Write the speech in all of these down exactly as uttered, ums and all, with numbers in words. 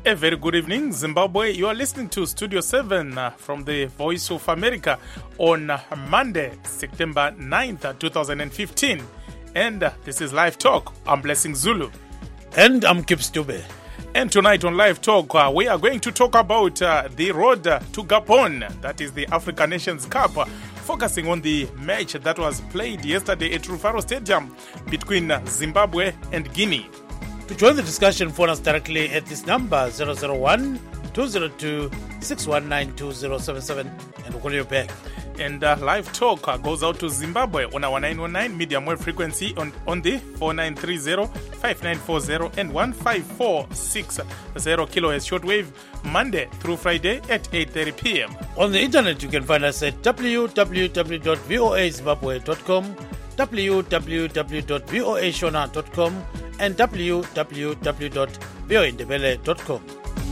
A very good evening, Zimbabwe. You are listening to Studio seven uh, from the Voice of America on uh, Monday, September ninth, twenty fifteen. And uh, this is Live Talk. I'm Blessing Zulu. And I'm Kip Stube. And tonight on Live Talk, uh, we are going to talk about uh, the road uh, to Gabon, that is the African Nations Cup, uh, focusing on the match that was played yesterday at Rufaro Stadium between uh, Zimbabwe and Guinea. To join the discussion, phone us directly at this number zero zero one, two zero two, six one nine, two zero seven seven and we'll call you back. And uh, Live Talk uh, goes out to Zimbabwe on our nine one nine medium wave frequency on, on the four nine three zero, five nine four zero and one five four six zero kilohertz shortwave, Monday through Friday at eight thirty p.m. On the internet, you can find us at w w w dot voa zimbabwe dot com, w w w dot voa shona dot com and w w w dot voa ndebele dot com.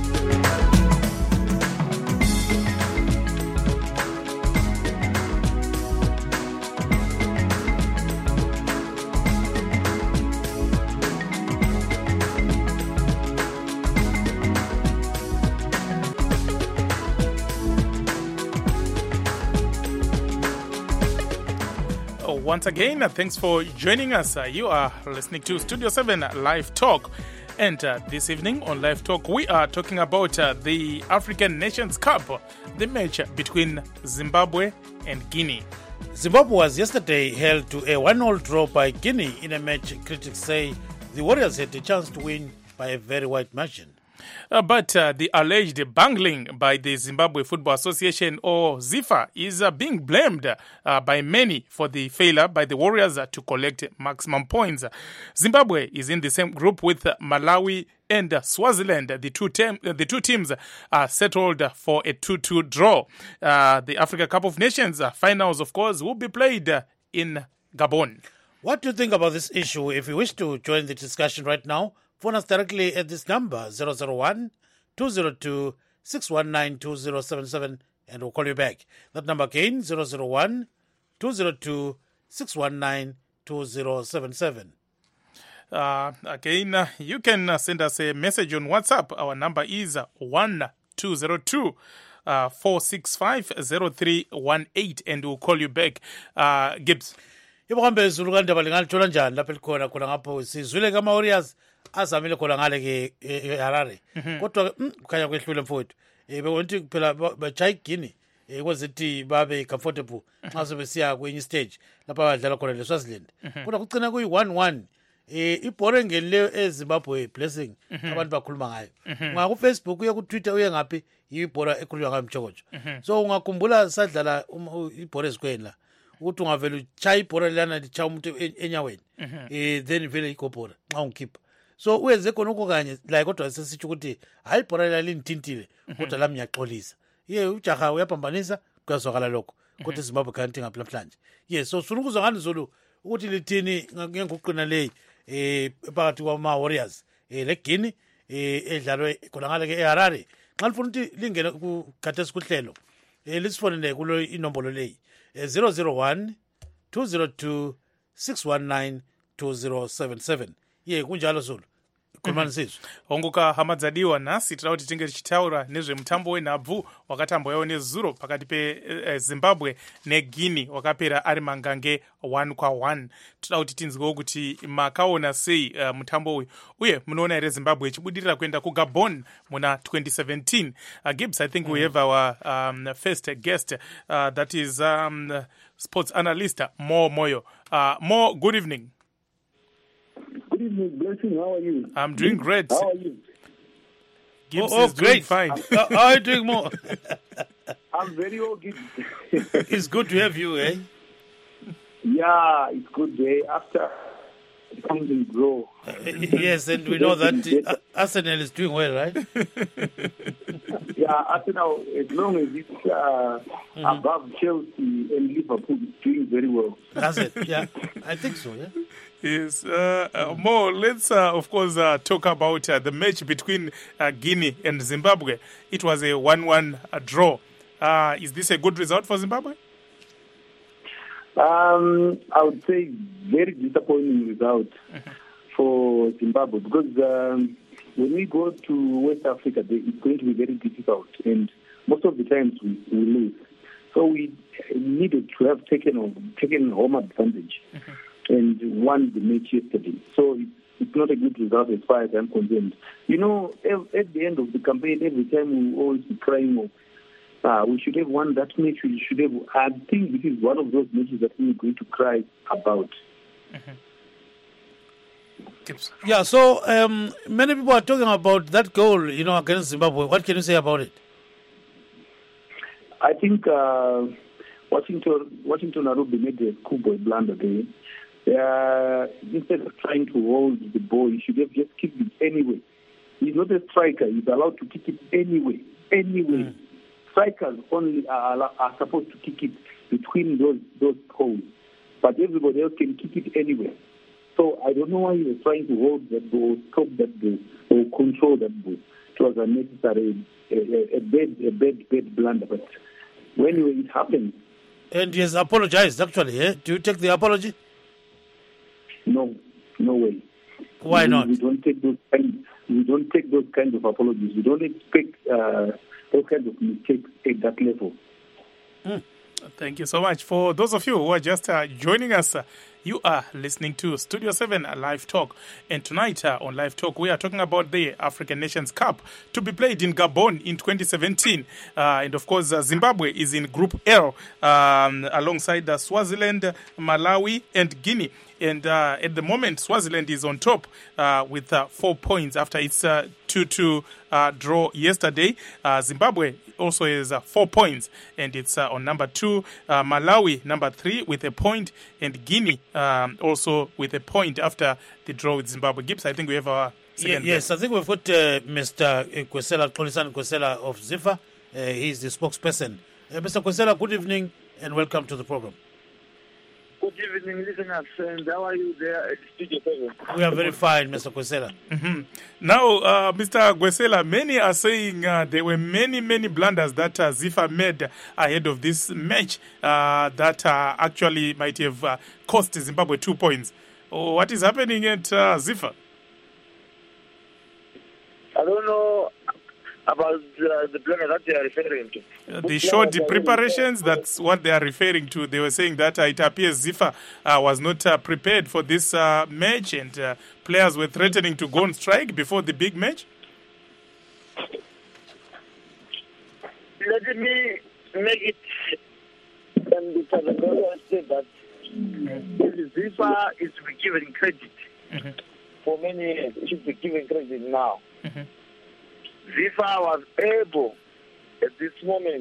Once again, uh, thanks for joining us. Uh, you are listening to Studio seven Live Talk. And uh, this evening on Live Talk, we are talking about uh, the African Nations Cup, the match between Zimbabwe and Guinea. Zimbabwe was yesterday held to a one all draw by Guinea in a match critics say the Warriors had a chance to win by a very wide margin. Uh, but uh, the alleged bungling by the Zimbabwe Football Association, or ZIFA, is uh, being blamed uh, by many for the failure by the Warriors uh, to collect maximum points. Zimbabwe is in the same group with uh, Malawi and uh, Swaziland. The two, tem- the two teams are settled for a two two draw. Uh, the Africa Cup of Nations uh, finals, of course, will be played uh, in Gabon. What do you think about this issue? If you wish to join the discussion right now, phone us directly at this number zero zero one, two zero two, six one nine, two zero seven seven and we'll call you back. That number again, zero zero one, two zero two, six one nine, two zero seven seven. Uh, again, uh, you can uh, send us a message on WhatsApp. Our number is uh, one two zero two, four six five, zero three one eight and we'll call you back. Uh, Gibbs. Yebo kambe Zulu kandaba lingalitshola njani lapha likhona khona ngapho sizwile kama Warriors azamile khona ngale ke Harare kodwa kukhanya kwehlule mfowethu eh bekonti phela bajaya Guinea eh kwezithi babe comfortable xa sebesiya kwenye stage lapha badlala khona leSwaziland kodwa kucina kuyi one one eh ibholo engenileyo eZimbabwe Blessing abantu bakhuluma ngayo nga ku Facebook uye ku Twitter uye ngaphi ibholo ekhulunywa ngayo mjokojo so ungakhumbula sadlala ibholo ezikweni la ukuthi ungavela uchaya ibhora lana lichaya umuntu enyaweni eh then vele ikopora xa ungikhipha so uyenze khona ukho kanye la kodwa sesitsho ukuthi hayi ibhora la lintintile kodwa la miyaxolisa ye ujaha uyaphambanisa kuyazwakala lokho kodwa Zimbabwe kanti ngaphi namhlanje yes so sifuna ukuzwa ngani Zulu ukuthi lithini ngenguqina leyi eh phakathi kwama Warriors eh leGuinea eh edlalwe khona ngale ke eHarare xa lifuna ukuthi lingene ku khathesi kuhlelo eh lisifonele kulo inombolo leyi zero zero one, two zero two, six one nine, two zero seven seven. Ye kunjalo Zulu. Khulumani sizwe. Ongoka hamadzadiwa nasi tira kuti tinge tichitaura nezvemutambo wenhabvu wakatamboyawo nezuro pakati peZimbabwe neGuinea wakapera ari mangange one kwa one. Tira kuti tinzwewo kuti makaona sei uh, mutambo uyu uye munoona here Zimbabwe ichibudirira kuenda kuGabon muna twenty seventeen. Uh, Gibbs, I think mm. we have our um, first guest uh, that is um, sports analyst Mo Moyo. Uh, Mo, good evening. Good evening, Blessing. How are you? I'm doing great. How are you? Gibbs oh, oh, is great. doing fine. How are you doing, Mo? I'm very okay. It's good to have you, eh? Yeah, it's good day after it comes and grow. Uh, yes, and we know that uh, Arsenal is doing well, right? Yeah, Arsenal, as long as it's uh, mm-hmm. above Chelsea and Liverpool, it's doing very well. That's it. Yeah, I think so. Yeah. Yes, uh, uh, Mo, let's uh, of course uh, talk about uh, the match between uh, Guinea and Zimbabwe. It was a one one uh, draw. Uh, is this a good result for Zimbabwe? Um, I would say very disappointing result mm-hmm. for Zimbabwe because um, when we go to West Africa, they, it's going to be very difficult, and most of the times we, we lose. So we needed to have taken taken home advantage mm-hmm. and won the match yesterday. So it's, it's not a good result as far as I'm concerned. You know, at the end of the campaign, every time we always be crying, uh, we should have won that match. We should have. I think this is one of those matches that we're going to cry about. Mm-hmm. Yeah, so um, many people are talking about that goal, you know, against Zimbabwe. What can you say about it? I think uh, Washington Washington Arube made a schoolboy blunder there. Uh, instead of trying to hold the ball, he should have just kicked it anyway. He's not a striker. He's allowed to kick it anyway. Anyway. Mm. Strikers only are, are supposed to kick it between those, those poles. But everybody else can kick it anyway. So I don't know why he was trying to hold that ball, stop that ball, or control that ball. It was unnecessary, a, a, a bad, a bad, bad blunder. But when it happened, and he has apologized. Actually, eh? Do you take the apology? No, no way. Why we, not? We don't take those kind. We don't take those kinds of apologies. We don't expect uh, those kinds of mistakes at that level. Mm. Thank you so much. For those of you who are just uh, joining us, uh, you are listening to Studio seven Live Talk. And tonight uh, on Live Talk, we are talking about the African Nations Cup to be played in Gabon in twenty seventeen. Uh, and of course, uh, Zimbabwe is in Group L um, alongside uh, Swaziland, Malawi, and Guinea. And uh, at the moment, Swaziland is on top uh, with uh, four points after its uh, two two uh, draw yesterday. Uh, Zimbabwe also has uh, four points, and it's uh, on number two. Uh, Malawi, number three, with a point, and Guinea um, also with a point after the draw with Zimbabwe. Gibbs, I think we have our second. Yeah, yes, I think we've got uh, Mister Kwesela, Xolisa Kwesela of ZIFA. Uh, he's the spokesperson. Uh, Mister Kwesela, good evening and welcome to the program. Good evening, listeners, and how are you there at Studio seven? We are very fine, Mister Kwesela. Mm-hmm. Now, uh, Mister Kwesela, many are saying uh, there were many, many blunders that uh, ZIFA made ahead of this match uh, that uh, actually might have uh, cost Zimbabwe two points. Oh, what is happening at uh, ZIFA? I don't know about uh, the blunder that they are referring to. Uh, they showed the preparations. That's what they are referring to. They were saying that uh, it appears ZIFA uh, was not uh, prepared for this uh, match, and uh, players were threatening to go on strike before the big match. Let me make it and because I said that ZIFA is to be given credit mm-hmm. for many years. It should be given credit now. Mm-hmm. ZIFA was able at this moment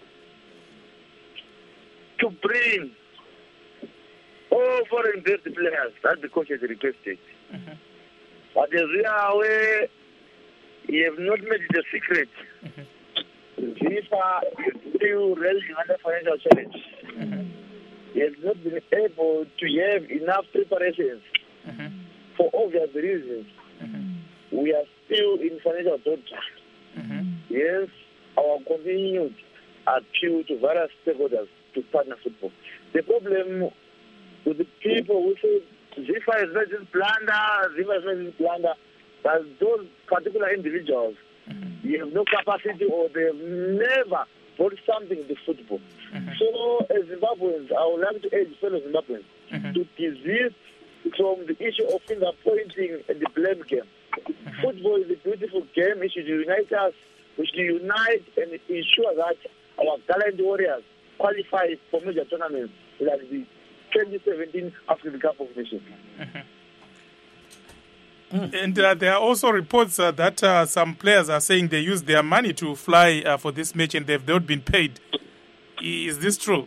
to bring all foreign-based players that the coach has requested. Mm-hmm. But as we are aware, he have not made it a secret. Mm-hmm. ZIFA is still railing under financial challenge. Mm-hmm. He has not been able to have enough preparations mm-hmm. for obvious reasons. Mm-hmm. We are still in financial danger. Mm-hmm. Yes, our continued appeal to various stakeholders to partner football. The problem with the people who say ZIFA has made this blunder, ZIFA has made this blunder, that those particular individuals, mm-hmm. you have no capacity or they have never brought something to football. Mm-hmm. So, as Zimbabweans, I would like to urge fellow Zimbabweans mm-hmm. to desist from the issue of finger pointing and the blame game. Mm-hmm. Football is a beautiful game. It should unite us. We should unite and ensure that our gallant warriors qualify for major tournaments like the twenty seventeen African Cup of Nations. Mm-hmm. Mm. And uh, there are also reports uh, that uh, some players are saying they used their money to fly uh, for this match and they've not been paid. Is this true?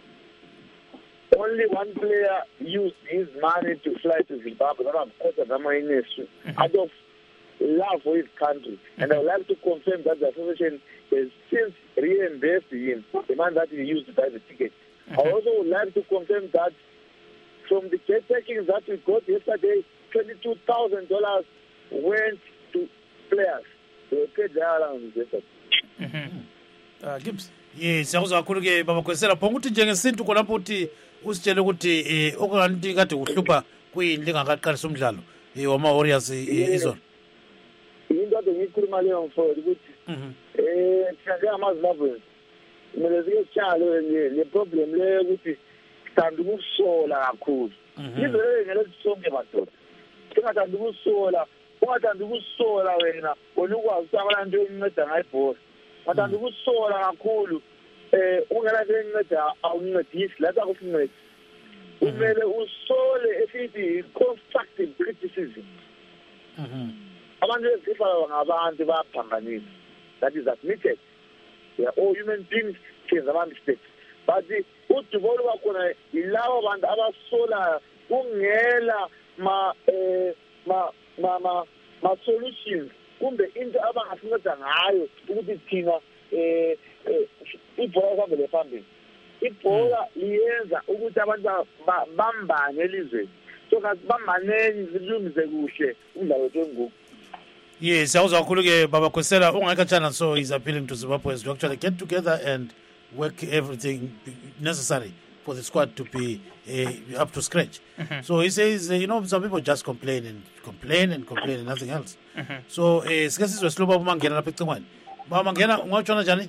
Only one player used his money to fly to Zimbabwe, that was Kota Damainesi, mm-hmm. out of love for his country. Mm-hmm. And I would like to confirm that the association has since reimbursed him the money that he used to buy the ticket. Mm-hmm. I also would like to confirm that from the jet takings that we got yesterday, twenty-two thousand dollars went to players. They were paid their allowance yesterday. Mm-hmm. Uh, Gibbs? Yes, siyakuzwa kakhulu ke baba Kwesela phonguthi njengesintu khonapho uthi usitshele ukuthi eh okanti kade uhlupha kuyini lingakaqalisa umdlalo eh wama Warriors izona. ngikhuluma leyo mfowethu ukuthi eh thina amaZimbabwe kumele siyeshalo le problem le ukuthi sithanda ukusola kakhulu yizo le ngeke sonke madoda singathanda ukusola ungathanda ukusola wena wona ukwazi ukuthi abantu enceda ngayibhola ungathanda ukusola kakhulu eh ungela nto enceda awuncedisi lapha kufuneka kumele usole esithi constructive criticism abantu ezifana ngabantu bayaphambanisa that is admitted they are all human beings senza ama mistakes but udubolo bakhona yilawo bantu abasola kungela ma eh ma ma ma, ma solutions kumbe into abangasinceda ngayo ukuthi thina eh ibhola kambe phambili ibhola liyenza ukuthi abantu bambane elizweni so kasibambaneni silungize kuhle umdlalo wengubo. Yes, I was kakhulu Baba Khosela ungakatshana, so he's appealing to Zimbabweans to actually get together and work everything necessary for the squad to be uh, up to scratch. Mm-hmm. So he says, uh, you know, some people just complain and complain and complain and nothing else. Mm-hmm. So, sika sizwe sloba Mangena lapha ecingweni. Baba Mangena ungawutshona njani?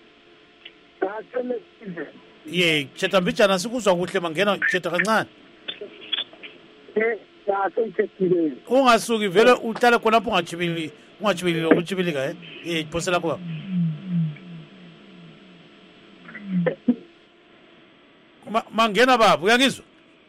Yeah, chetha mbijana sikuzwa kuhle Mangena, chetha kancane. Ungasuki vele uhlala khonapho ungachibili ungachibili ukuchibilika eh eh phosela lakho Mangena baba uyangizwa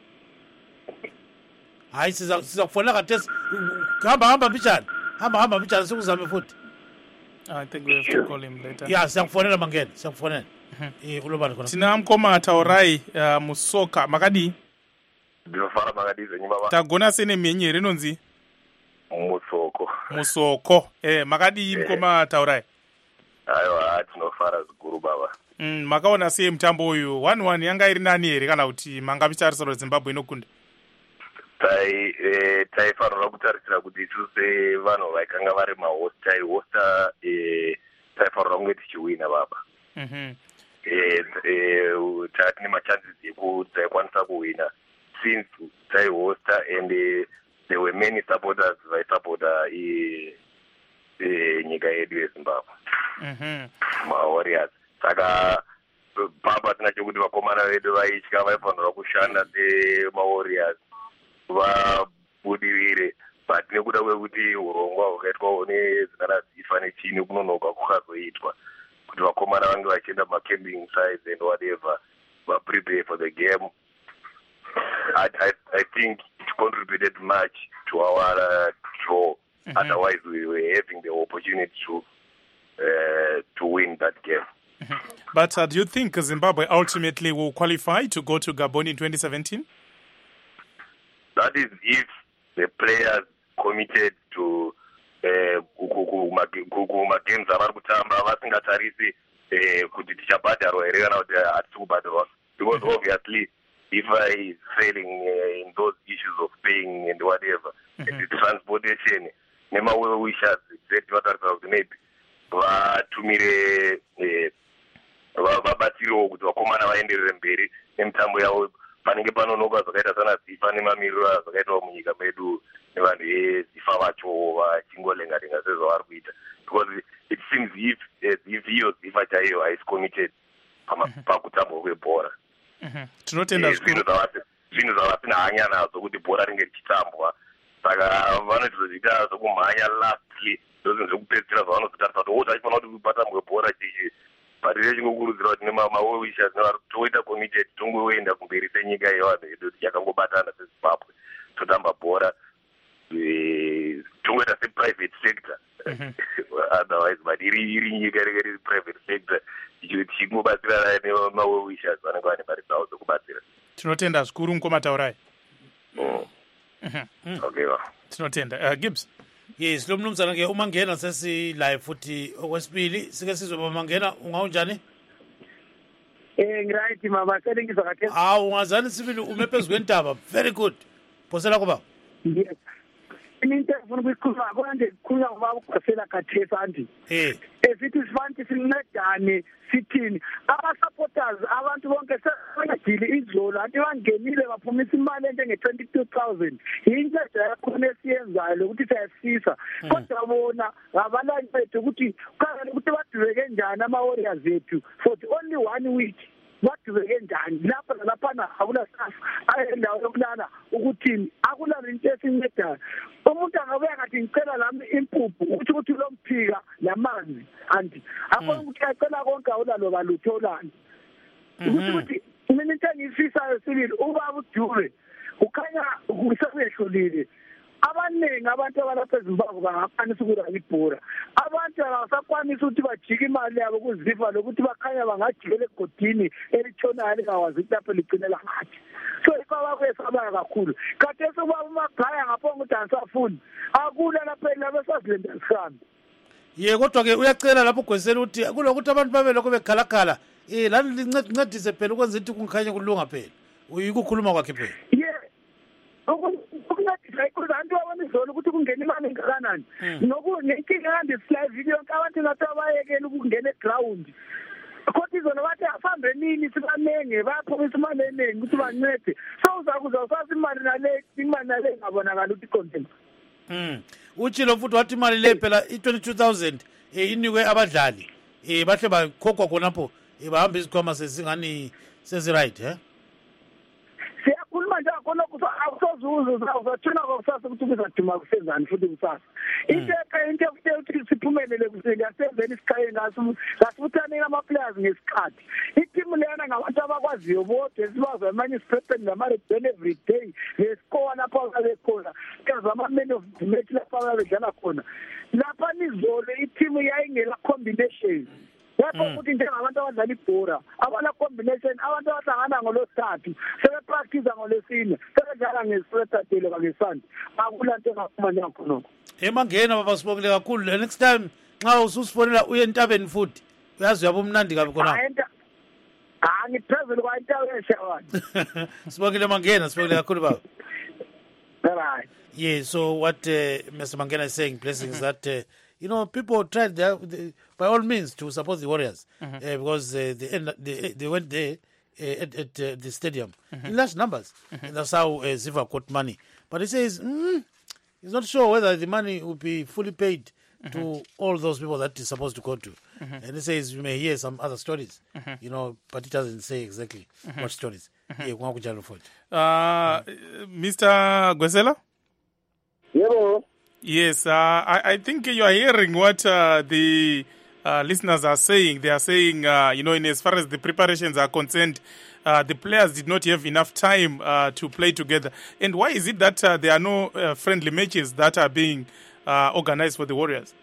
hayi siza sizakufonela kade hamba hamba mbijana hamba hamba mbijana sikuzame futhi I think we have to call him later. Yeah, siyakufonela Mangena siyakufonela eh ulobani khona tina mkomata orai musoka makadi ndinofara makadize nyibaba tagona sene menye renonzi musoko musoko eh makadi mkoma taurai aiwa tinofara ziguru baba mm makaona sei mutambo uyu one one yanga iri nani here kana kuti manga bicharisoro Zimbabwe inokunda tai eh taifanira kutarisira kuti tuse vanhu vakanga vari mahost tai hosta eh taifanira kunge tichiwina baba mhm eh eh tatine machances ekuti taikwanisa kuwina since they hosta and uh, there were many supporters vai supporter i e nyika yedu yeZimbabwe mhm ma Warriors saka baba tinachokuti vakomana vedu vaitya vaifanira kushanda sema Warriors vabudirire but nekuda kwekuti urongwa hwakaitwa nezina raZifa nechini kunonoka kukazoitwa kuti vakomana vange vachienda macamping sites and whatever va prepare for the game. I, I, I think it contributed much to our uh, draw. Mm-hmm. Otherwise, we were having the opportunity to uh, to win that game. Mm-hmm. But uh, do you think Zimbabwe ultimately will qualify to go to Gabon in twenty seventeen? That is if the players committed to kuma games avari kutamba vasingatarisi kuti tichabhadharwa here kana kuti hatisi kubhadharwa, because obviously if I is failing uh, in those issues of paying and whatever, mm-hmm. the transportation, nema we wishes that what are the maybe vatumire vabatsiriwo kuti vakomana vaenderere mberi nemitambo yavo panenge panonoka zvakaita sana Zifa nemamiriro zvakaitwa munyika medu nevanhu veZifa vacho vachingolenga-lenga sezvavari kuita, because it seems if if iyo Zifa chaiyo haisi committed pakutambwa kwebhora. Tinotenda zvinhu zvavasina hanya nazvo kuti bhora ringe richitambwa, saka vanozoita zvokumhanya lastly ndozvinhu zvekupedzisira zvavanozotarisa kuti otachifanira kuti patambwe bhora chichi, but rechingokurudzira kuti nemawishes toita committed tongoenda kumberi senyika yevanhu vedu yakangobatana seZimbabwe totamba bhora tongoita seprivate sector otherwise but iri iri nyika rege riri private sector tichingobatsirana nemawishes vanenge vane mari dzavo dzokubatsira. Tinotenda zvikuru mukomataurai. Okay va tinotenda. Gibbs. Yes, lo mnumzana ke uMangena sesi live futhi okwesibili sike sizwe baMangena ungaunjani? Eh ngiright mama selengizwa kahle. Ah ungazani sibili ume phezulu kwentaba. Very good. Phosela kuba. Yes. into efuna ukuyikhuluma konke kukhulunywa ngoba uGqosela Kathesa anti eh esithi sifanele sincedane sithini aba-supporters abantu bonke sebangadili izolo anti bangenile baphumisa imali ente nge-twenty-two thousand yinto yakhona esiyenzayo lokuthi siyasifisa kodwa bona ngabalanye bethu ukuthi kufanele ukuthi badubeke njani ama-warriors ethu for the only one week badubeke njani lapha nalaphana akula staff ayendawo yokulala ukuthini akula into esincedayo umuntu angabuya ngathi ngicela lami impuphu ukuthi ukuthi lo mphika lamanzi anti akho ukuthi acela konke awulalo balutholani ukuthi ukuthi mina into engisisayo sibili ubaba uDube ukhanya kusebehlulile abaningi abantu abalapha eZimbabwe bangakwanisa ukura ibhora abantu abasakwanisa ukuthi bajike imali yabo kuziva lokuthi bakhanya bangajikela egodini elithonayo lingawazi lapho ligcinela ngathi so ikwaba kwesabaya kakhulu kade sokuba umagaya ngaphonga ukuthi ansafuni akula lapha lapha sazilenda sihambe ye kodwa ke uyacela lapho uGwesela ukuthi kulokuthi abantu babe lokho bekhalakhala eh lani lincedise phela ukwenza ukuthi kungikhanye kulunga phela uyikukhuluma kwakhe phela yeah ukuncedisa ikuza abantu abona izolo ukuthi kungena imali engakanani nokunenkinga kandisilayivi yonke abantu ngathi abayekela ukungena eground kodwa izolo bathi asambe nini sibanenge baphumisa imali eningi ukuthi bancede so uzakuza usazi imali nale imali nale ngabonakala ukuthi icontent mm utshilo futhi wathi imali le phela i-twenty-two thousand eh inikwe abadlali eh bahle bakhokhwa khonapho eh bahamba izikhwama sezingani sezi right eh siyakhuluma nje khona akusozuzo uzathina kusasa ukuthi kuzaduma kusenzani futhi kusasa into into ukuthi siphumelele kusengiyasenzeni isikhaya ngaso ngasibuthane ama players ngesikhathi iteam leyana ngabantu abakwaziyo bodwa esibazo amanye siprepare ngamare every day lescore lapha bekhona kuzama men of the match lapha bedlala khona lapha nizolo iteam yayingela combination lapho ukuthi njengabantu abadlala ibhora abala combination abantu abahlangana ngolosithathu sebepractice ngolesine sebedlala ngeSaturday kangesandi akulanto engaphuma nakho nokho emangena baba sibongile kakhulu next time nxa ususifonela uye entabeni futhi uyazi uyabo umnandi kabi khona ah ngiphezulu kwa intabe eshawana sibongile mangena sibongile kakhulu baba bye. Yeah, so what uh, Mister Mangena is saying, blessings, mm-hmm. that, uh, you know, people tried their, they, by all means to support the Warriors mm-hmm. uh, because uh, they, they, they went there uh, at, at uh, the stadium mm-hmm. in large numbers. Mm-hmm. And that's how uh, Ziva got money. But he says mm, he's not sure whether the money will be fully paid mm-hmm. to all those people that he's supposed to go to. Mm-hmm. And he says you may hear some other stories, mm-hmm. you know, but he doesn't say exactly mm-hmm. what stories. Mm-hmm. Uh, Mister Gwesela? Hello. Yes, uh, I, I think you are hearing what uh, the uh, listeners are saying. They are saying, uh, you know, in as far as the preparations are concerned, uh, the players did not have enough time uh, to play together. And why is it that uh, there are no uh, friendly matches that are being uh, organized for the Warriors?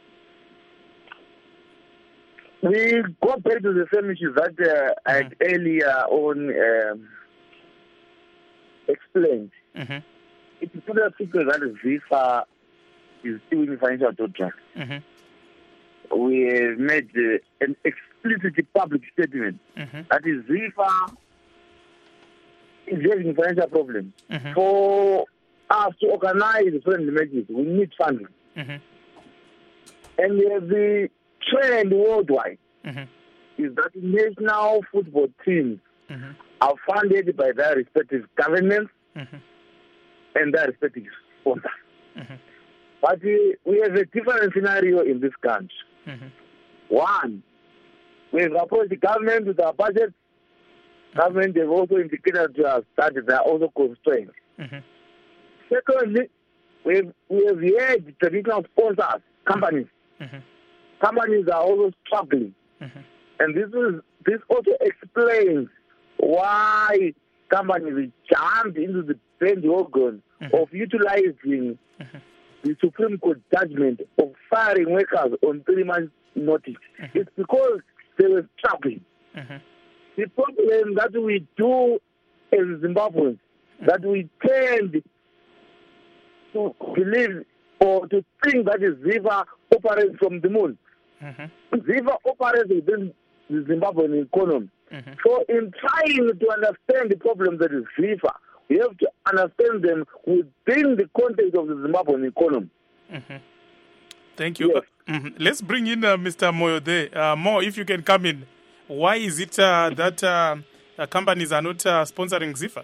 We go back to the same issues that uh, I had mm-hmm. earlier on um, explained. Mm-hmm. It's not a secret that FIFA is doing financial doddering. Mm-hmm. We have made uh, an explicit public statement mm-hmm. that is FIFA is having financial problems. Mm-hmm. For us to organize friendly matches, we need funding. Mm-hmm. And we have the trend worldwide mm-hmm. is that national football teams mm-hmm. are funded by their respective governments mm-hmm. and their respective sponsors. Mm-hmm. But we, we have a different scenario in this country. Mm-hmm. One, we have approached the government with our budget. Mm-hmm. Government have also indicated to us that they are also constrained. Mm-hmm. Secondly, we have, we have had traditional sponsors, companies. Mm-hmm. Companies are also struggling. Mm-hmm. And this is this also explains why companies jumped into the bandwagon mm-hmm. of utilizing mm-hmm. the Supreme Court judgment of firing workers on three months' notice. Mm-hmm. It's because they were struggling. Mm-hmm. The problem that we do as Zimbabweans, mm-hmm. that we tend to believe or to think that Ziva operates from the moon. Mm-hmm. Ziva operates within the Zimbabwean economy. Mm-hmm. So in trying to understand the problem that is Ziva, You have to understand them within the context of the Zimbabwean economy. Mm-hmm. Thank you. Yes. Uh, mm-hmm. Let's bring in uh, Mister Moyo there. Uh, Mo, if you can come in. Why is it uh, that uh, uh, companies are not uh, sponsoring ZIFA?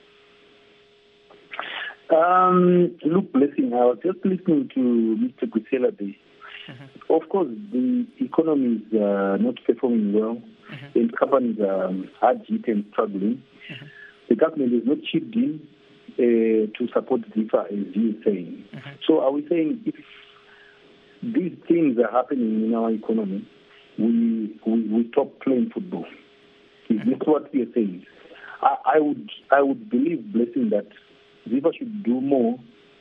Um, look, Blessing, I was just listening to Mister Kusela there. Mm-hmm. Of course, the economy is uh, not performing well, mm-hmm. and companies are hard hit and struggling. Mm-hmm. The government is not chipped in uh, to support ZIFA, as you are saying. Mm-hmm. So are we saying if these things are happening in our economy, we we, we stop playing football? Is mm-hmm. this what we are saying? I, I would I would believe, Blessing, that ZIFA should do more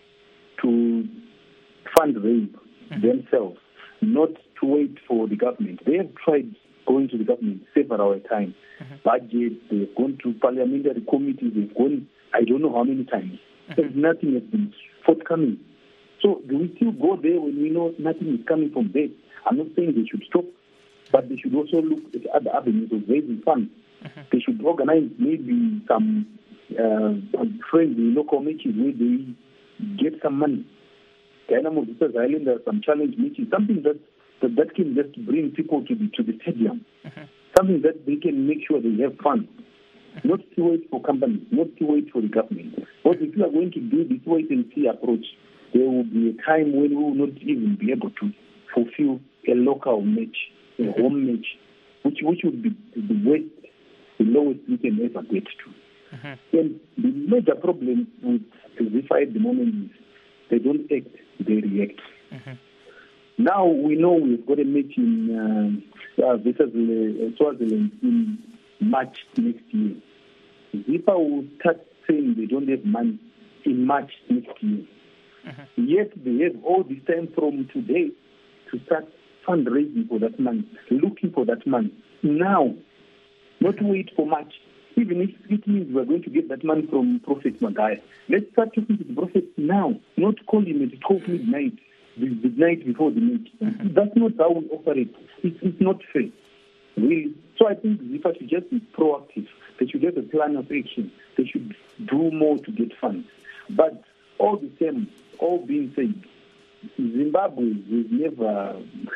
to fundraise mm-hmm. themselves, not to wait for the government. They have tried going to the government several times. Mm-hmm. Budget, they've gone to parliamentary committees, they've gone I don't know how many times. Mm-hmm. Nothing has been forthcoming. So do we still go there when we know nothing is coming from there? I'm not saying they should stop, but they should also look at other avenues of raising funds. Mm-hmm. They should organize maybe some uh, friendly local matches where they get some money. Dynamo Visas Island, there are some challenge matches, something that, that that can just bring people to the to the stadium. Mm-hmm. Something that they can make sure they have fun. Mm-hmm. Not to wait for companies, not to wait for the government. But if you are going to do this wait and see approach, there will be a time when we will not even be able to fulfill a local match, a mm-hmm. home match, which which would be the worst, the lowest we can ever get to. Mm-hmm. And the major problem with ZIFA at the moment is they don't act, they react. Mm-hmm. Now we know we've got a match in uh, uh, Swaziland in March next year. ZIFA will start saying they don't have money in March next year. Mm-hmm. Yet they have all this time from today to start fundraising for that money, looking for that money now, not wait for March. Even if it means we're going to get that money from Prophet Magaya, let's start talking to the Prophet now, not call him at twelve midnight, the, the night before the meet. Mm-hmm. That's not how we operate. It's, it's not fair, really. So I think ZIFA should just be proactive. They should have a plan of action. They should do more to get funds. But all the same, all being said, Zimbabwe has never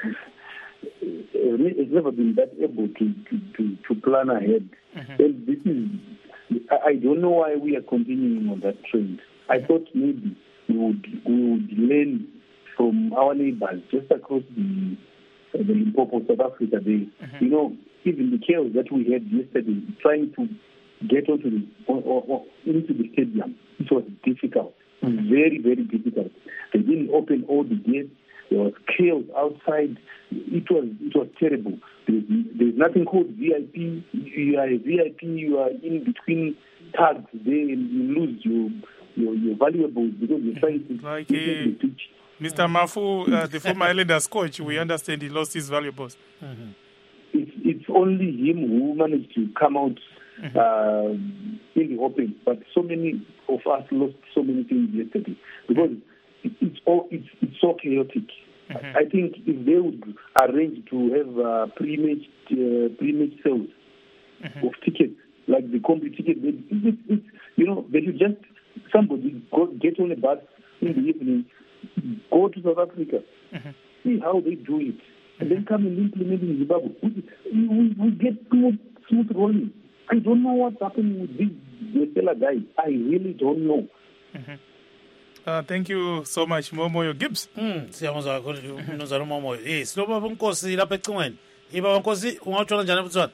has never been that able to, to, to, to plan ahead. Mm-hmm. And this is, I don't know why we are continuing on that trend. I thought maybe we would we would learn from our neighbors just across the uh, the Limpopo, South Africa. They, mm-hmm. you know, even the chaos that we had yesterday, trying to get onto the or, or, or into the stadium, it was difficult. Very, very difficult. They didn't open all the gates. There was chaos outside. It was it was terrible. There's, there's nothing called V I P. You are a V I P. You are in between tags there, and you lose your your, your valuables because you're trying to like uh, Mister Mafu, uh, the former Islanders coach. We understand he lost his valuables. Mm-hmm. It's it's only him who managed to come out mm-hmm. uh, in the open, but so many of us lost so many things yesterday because it, it's all it's, it's so chaotic. Mm-hmm. I think if they would arrange to have uh, pre-match uh, pre-match sales mm-hmm. of tickets, like the complete ticket, it, it, it, you know, they should just somebody go, get on a bus in the evening, go to South Africa, mm-hmm. see how they do it, and then come and implement in Zimbabwe. We, we, we get smooth, smooth rolling. I don't know what's happening with this Wesela guy. I really don't know. Mm-hmm. Uh, thank you so much, Momoyo Gibbs. Mm, siyabonga kakhulu Mnumzana Momoyo. Eh, sinobaba uNkosi lapha ecingweni. Ibaba uNkosi ungawuthola njani ebuthwana?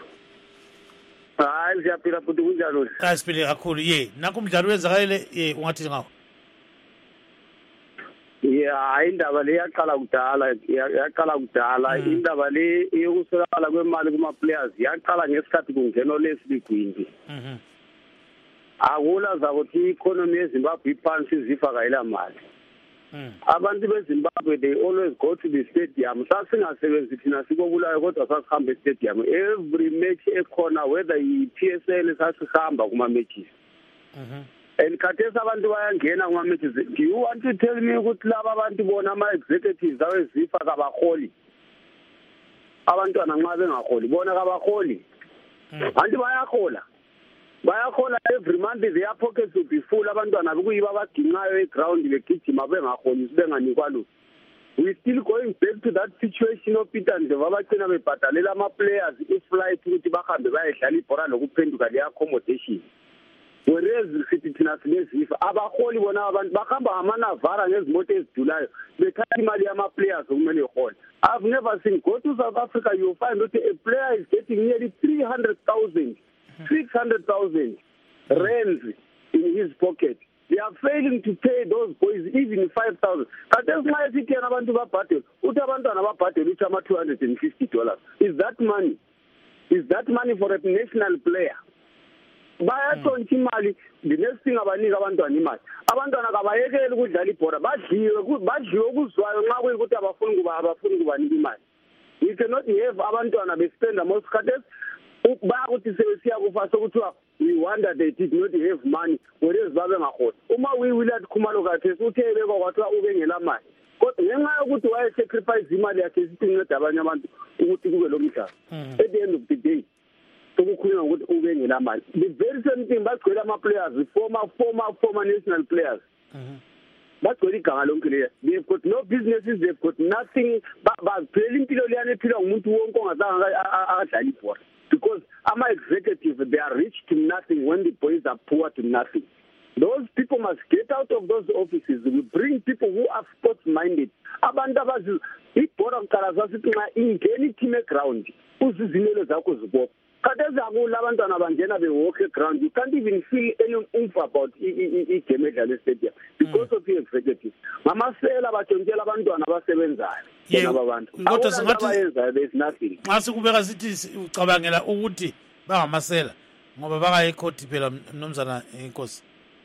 Hayi siyaphila futhi kunjalo. Hayi siphile kakhulu. Ye, nakho umdlalo wenzakalele eh ungathi ngawo. Yeah, indaba le yaqala kudala, yaqala kudala. Indaba le yokuswelakala kwemali kuma players yaqala ngesikhathi kungeno lesibigwindi. Mhm. Akula zakuthi economy yeZimbabwe iphansi ZIFA kayila mali. Abantu beZimbabwe they always go to the stadium. Sasingasebenzi thina sikobulayo kodwa sasihamba e-stadium. Every match ekhona whether yi-P S L sasihamba kuma matches. Mhm. And khathesi abantu bayangena kuma matches. Do you want to tell me ukuthi laba abantu bona ama executives awe ZIFA kabaholi? Abantwana nxa bengaholi bona kabaholi. Abantu bayahola. bayakhona every month their pockets will be full abantwana bekuyiba abaginqayo eground begijima bengakhoni benganikwa lutho. We still going back to that situation of Peter Ndlovu abagcina bebhadalela ama-players i-flight ukuthi bahambe bayedlala ibhora lokuphenduka le-accommodation. Whereas sithi thina sinezifa abaholi bona abantu bahamba ngamanavara ngezimoto ezidulayo bethatha imali yama-players okumele ihole. I've never seen, go to South Africa, you'll find that a player is getting nearly three hundred thousand, six hundred thousand rands in his pocket. They are failing to pay those boys even five thousand. But that's why I see abantu babhadela. Uthi abantwana babhadela uthi ama two hundred fifty dollars. Is that money? Is that money for a national player? Bayathontsa imali, the next thing abanika abantwana imali. Abantwana kabayekele ukudlala ibhora, badliwe badliwe kuzwayo nxa kuyikuthi abafuni kuba abafuni kubanika imali. We cannot have abantwana bespend most khathesi bayakuthi sebesiya kufa sokuthiwa we wonder they did not have money whereas babe ngaholi. Uma uWillard Khumalo khathesi uthe bekwa kwathiwa ube ngela mali. Kodwa ngenxa yokuthi waye sacrifice imali yakhe sithi inceda abanye abantu ukuthi kube lo mdlalo. At the end of the day sokukhulunywa ukuthi ube ngela mali. The very same thing bagcwele ama-players, former former former national players. Bagcwele igama lonke leya. They've got no businesses, they've got nothing. Baphela impilo leyana ephilwa ngumuntu wonke ongazange akadlala ibhola. Because ama executive, they are rich to nothing when the boys are poor to nothing. Those people must get out of those offices. We bring people who are sports-minded. Abantu abazi ibhola kuqala sasithi nxa ingena i-team eground uzizimele zakho zibopha. Khathesi akula abantwana bangena bewalk eground. You can't even feel any oomph about i-game edlala estadium because of the executive. Ngamasela batshontshela abantwana abasebenzayo. Kodwa singathi there's nothing. Xa sikubeka sithi ucabangela ukuthi bangamasela ngoba baka ecourt phela mnumzana inkosi.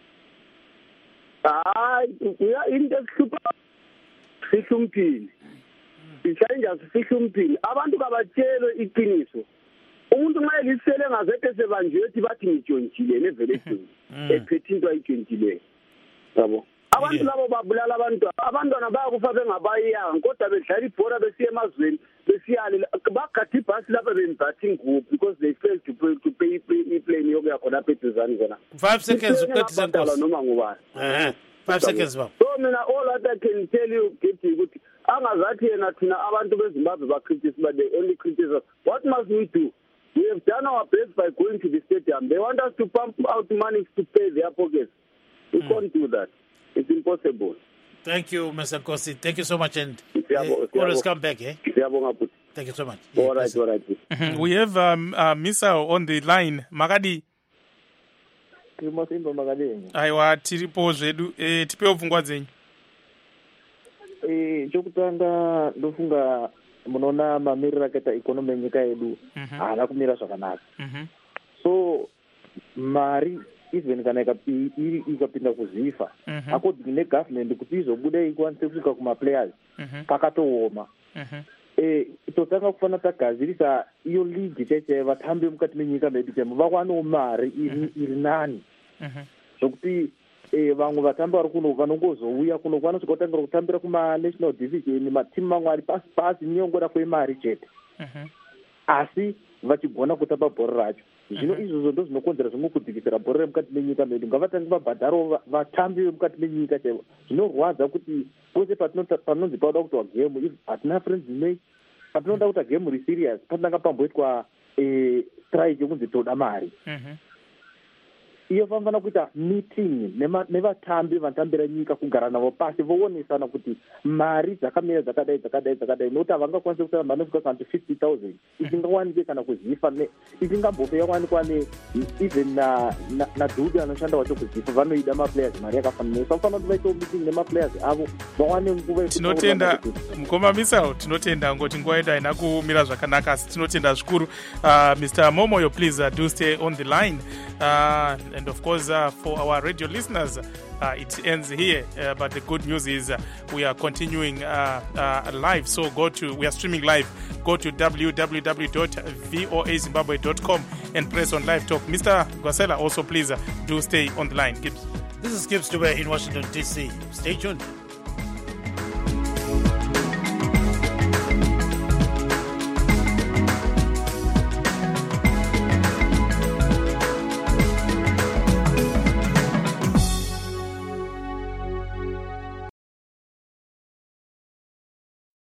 Hayi, uya into esihlupha sihlumpini. Isayinja sihlumpini. Abantu kabatshelwe iqiniso. Umuntu nxa elisele ngazeke sebanjwe ethi bathi ngitshontshile nevelethini ephethe into ayitshontshileyo. Yabo. Abantu labo babulala abantwana. Abantwana bayakufa bengabayanga kodwa bedlala ibhola besiya emazweni besiyale bagada ibhasi lapha bembatting group because they failed to pay to pay plane yokuya khona phezuzani kona. five seconds uqedisa senkosi. Noma ngubani. Eh. five seconds baba. So mina all that I can tell you Githi ukuthi angazathi yena thina abantu beZimbabwe ba criticize but they only criticize. What must we do? We have done our best by going to the stadium. They want us to pump out money to pay their pockets. We mm. can't do that. It's impossible. Thank you, Mister Kosi. Thank you so much, and uh, always come back, eh? Thank you so much. All yeah, right, all right. Mm-hmm. We have um, uh, Misao on the line. Magadi. Aiwa tiripo zvedu eh tipewo pfungwa dzenyu. Eh chokutanga ndofunga munoona mamiriro akaita ikonomi yenyika yedu haana kumira zvakanaka. So mari even kana ikapinda kuzifa according negovernment kuti izobuda ikwanise kusvika kumaplayers pakatooma. Eh totanga kufana tagazirisa iyo league cheche vatambi mukati menyika medu chemo vakwanewo mari iri nani zvokuti eh vamwe vatambi vari kuno vanongozouya kuno vanosvika kutangira kutambira kuma-national division matimu mamwe ari pasi pasi nyongora kwemari chete asi vachigona kutamba bhora racho. Zvino izvozvo ndo zvinokonzera zvimwe kudzikisira bhora remukati menyika medu. Ngavatange vabhadharawo vatambi vemukati menyika chaivo. Zvinorwadza kuti pose panonzi pauda kuitwa gemu hatina friends nei patinoda kuita gemu riserious patinanga pamboitwa strike yekunzi toda mari. Iyo vanofana kuita meeting nevatambi vanotambira nyika kugara navo pasi voonesana kuti mari dzakamira dzakadai dzakadai dzakadai nokuti havangakwanisi kutaa mari nosvika kana fifty thousand isingawanike kana kuzifa isingambove yawanikwa even nadhudu anoshanda wacho kuzifa vanoida maplayers mari yakafanana vafanira kuti vaitawo meeting nemaplayers avo vawane nguva. Tinotenda mukoma Misao, tinotenda ngoti nguva yedu haina kumira zvakanaka asi tinotenda zvikuru. Mister Momoyo, please uh, do stay on the line. Uh, and of course uh, for our radio listeners uh, it ends here uh, but the good news is uh, we are continuing uh, uh, live, so go to we are streaming live. Go to w w w dot voa zimbabwe dot com and press on live talk. Mister Gwasela, also please uh, do stay on the line. Gibbs. This is Gibbs Dube in Washington D C. Stay tuned.